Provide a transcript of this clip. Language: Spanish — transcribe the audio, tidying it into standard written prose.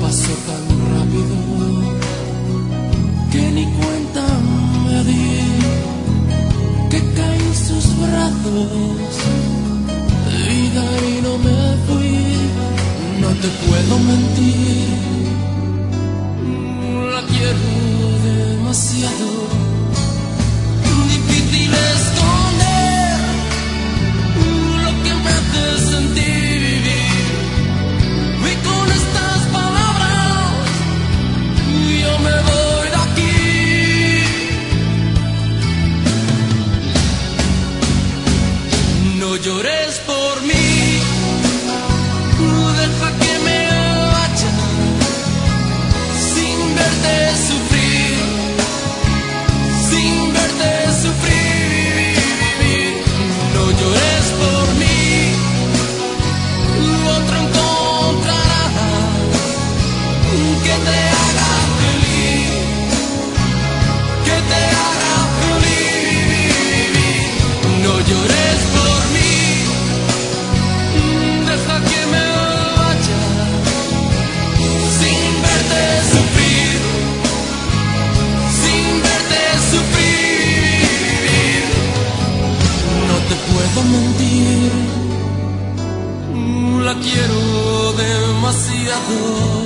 pasó tan rápido que ni cuenta me di que caí en sus brazos y de ahí no me fui. No te puedo mentir, la quiero demasiado. Difícil esconder lo que me hace sentir vivir. Y con estas palabras yo me voy de aquí. No llores por mí, deja que me vaya sin verte sufrir, sin verte sufrir. No llores por mí, otro encontrará que te haga feliz, que te haga feliz. No llores por mí, deja que me vaya sin verte sufrir, sin verte sufrir. No te puedo mentir, la quiero demasiado.